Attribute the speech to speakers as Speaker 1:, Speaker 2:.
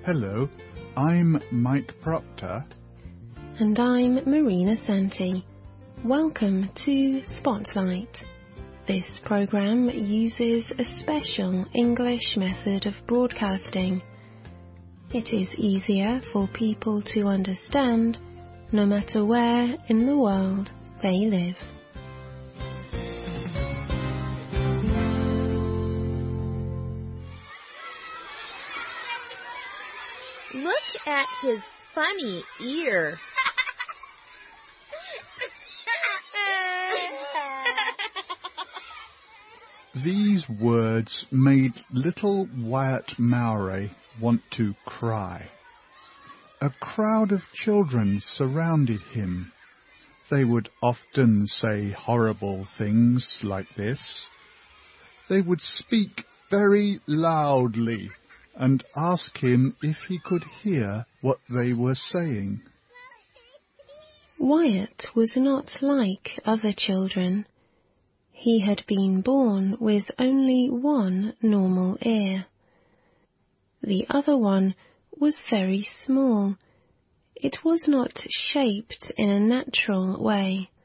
Speaker 1: Hello, I'm Mike Proctor.
Speaker 2: And I'm Marina Santi. Welcome to Spotlight. This programme uses a special English method of broadcasting. It is easier for people to understand no matter where in the world they live.
Speaker 3: Look at his funny ear.
Speaker 1: These words made little Wyatt Mowry want to cry. A crowd of children surrounded him. They would often say horrible things like this. They would speak very loudly and ask him if he could hear what they were saying.
Speaker 2: Wyatt was not like other children. He had been born with only one normal ear. The other one was very small. It was not shaped in a natural way.